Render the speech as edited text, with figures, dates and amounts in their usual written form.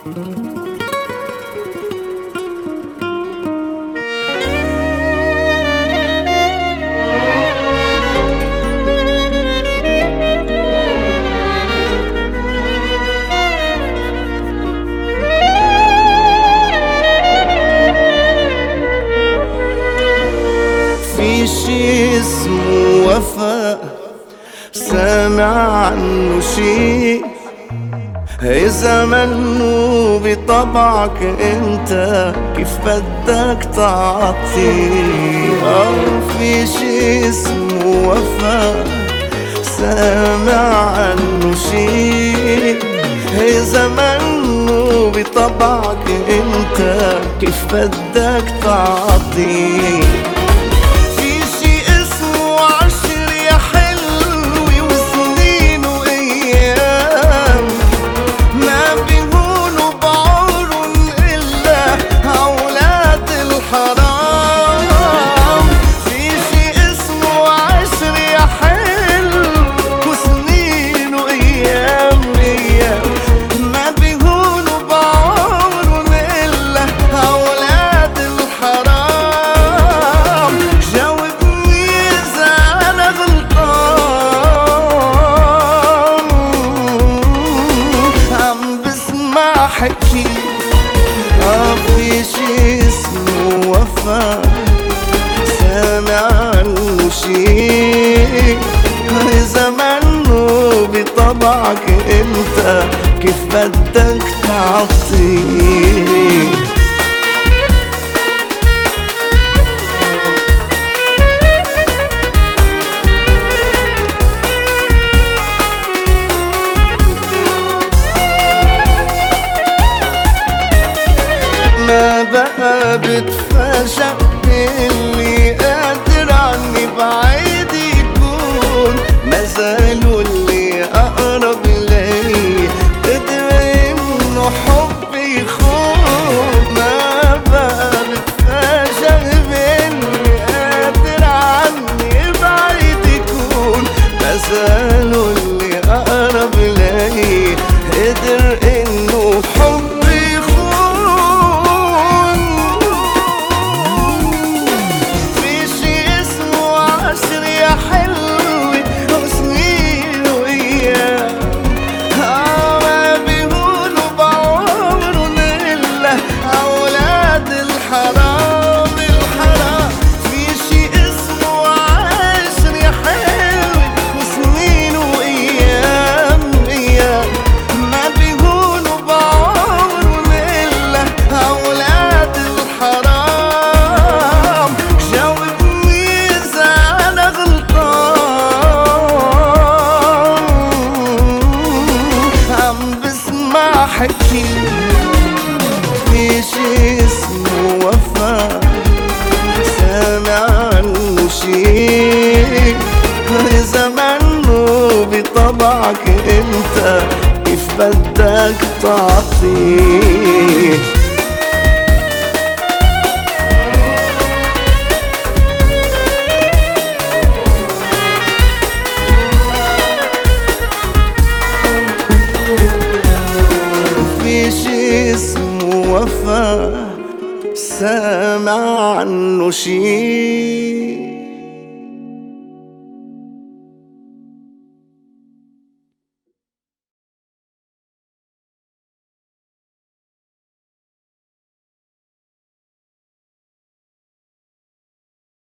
في شي اسمه وفا سامع عنه شي، إذا منو بطبعك انت كيف بدك تعطي. في شي اسمه وفا سامع عنه شي، إذا منو بطبعك انت كيف بدك تعطي. حكي في شي اسمه وفا سامع عنه شي، إذا منو بطبعك انت كيف بدك تعطي. ما بقى بتفاجأ اللي قادر عني بعيد يكون، ما زالوا اللي أقرب لي قدر إنه حبي يخون. ما بقى بتفاجأ باللي قادر عني بعيد يكون، ما زالوا اللي أقرب لي قدر إنه حبي حكي في شي اسمه وفا سامع عنه شي، إذا منو بطبعك انت كيف بدك تعطي. في شي اسمه وفا سامع عنه شي،